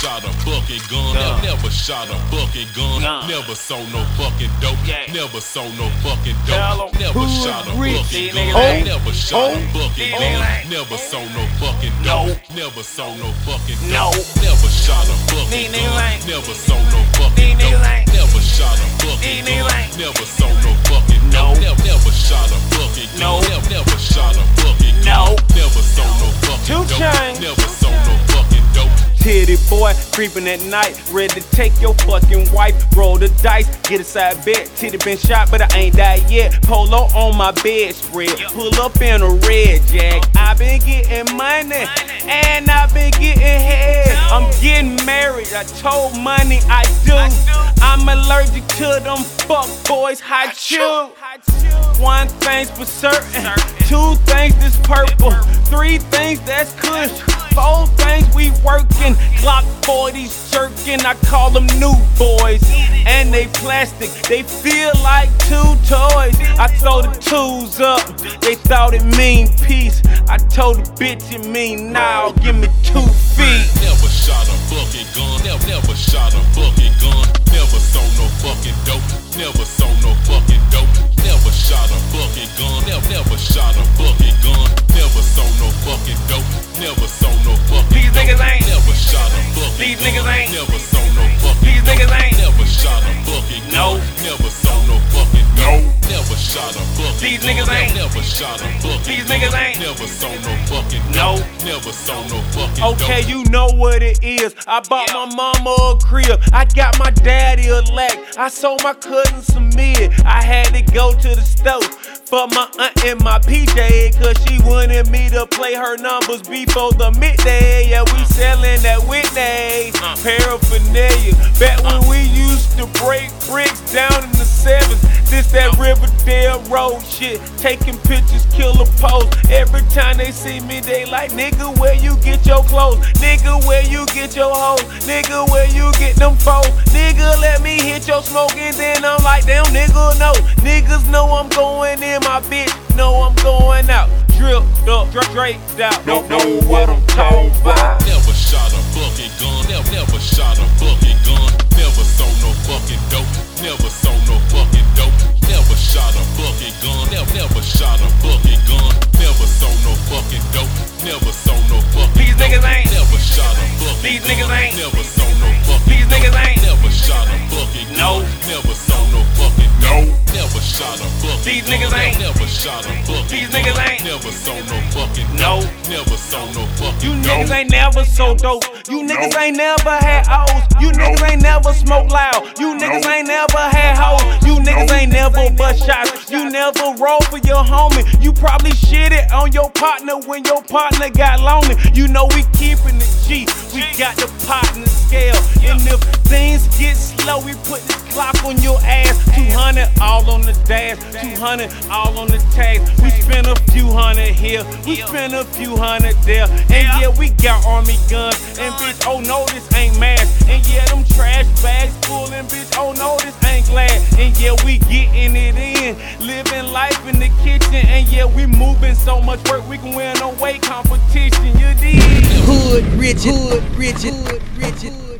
shot a bucket gun. Never shot a bucket gun. Never sold no fucking dope. Never sold no fucking dope. Never shot a bucket gun. Never shot a bucket gun. Never sold no fucking dope. Never sold no fucking dope. Never shot a bucket gun. Never sold no fucking dope. Never shot a bucket gun. Never sold no fucking dope. Never shot a bucket gun. Never shot a bucket gun. Never sold no fucking dope. Never sold no fucking dope. Titty boy, creeping at night, ready to take your fucking wife. Roll the dice, get a side bet. Titty been shot, but I ain't died yet. Polo on my bedspread, pull up in a red jag. I been getting money, and I been getting head. I'm getting married, I told money I do. I'm allergic to them fuck boys, hot chew. One thing's for certain, two things that's purple, three things that's kush, four things we working. Glock 40s jerking, I call them new boys. And they plastic, they feel like two toys. I throw the tools up, they thought it mean peace. I told the bitch it mean now, give me 2 feet. Never shot a bucket gun, never shot a bucket gun. Never sold no fucking dope, never sold no fucking dope. Never shot a bucket gun, never shot a bucket gun. Never sold no fucking dope, never sold no fucking These dope. niggas ain't. Never shot a bucket These gun. niggas ain't. Never sold no fucking These niggas ain't. Never shot a bucket gun. Never sold no fucking dope. Never shot a bucket These gun. niggas ain't. Never shot a bucket These niggas ain't. Never sold no fucking dope. Never sold no fucking dope. Okay, you know what it is. I bought my mama a crib. I got my daddy a lack. I sold my cousin some mid. I had to go to the store for my aunt in my PJ, cause she wanted me to play her numbers before the midday. Yeah, we selling that Whitney paraphernalia. Back when we used to break bricks down in the 7s. This that Riverdale Road shit. Taking pictures, killer pose. Every time they see me, they like, nigga, where you get your clothes? Nigga, where you get your hoes? Nigga, where you get them foes? Nigga, let me hit your smoke, and then I'm like, damn, nigga, no. Niggas know I'm going in, my bitch know I'm going out. Dripped up, draped out, don't know what I'm talking about. Never shot a bucket gun, never shot a bucket gun. Never sold no fucking dope, never sold no fucking dope. Never shot a bucket gun, never shot a bucket gun. Never sold no fucking dope, never sold no fucking These niggas ain't. Never shot a bucket These niggas ain't. Never sold no fucking These niggas ain't. Never shot a bucket gun. Never sold no fucking Never shot a bucket These niggas ain't. Never shot a bucket These niggas ain't. Never sold no fucking Never sold no fucking You niggas ain't never so dope. You niggas ain't never had O's. You niggas ain't never smoked loud. You niggas ain't never had hoes. You niggas ain't never bust shots. You never roll for your homie. You probably shitted on your partner when your partner got lonely. You know we keeping the G. We got the partner scale. And if things get slow, we put this clock on your ass. 200 all on the dash. 200 all on the tags. We spend a few hundred here. We spend a few hundred there. And yeah, we got army guns. And bitch, oh no, this ain't mass. And yeah, them trash bags full. And bitch, oh no, this ain't glass. And yeah, we getting it in. Living life in the kitchen. And yeah, we moving so much work, we can win no weight competition. You dig? Hood Richard, Hood Richard, Hood Richard.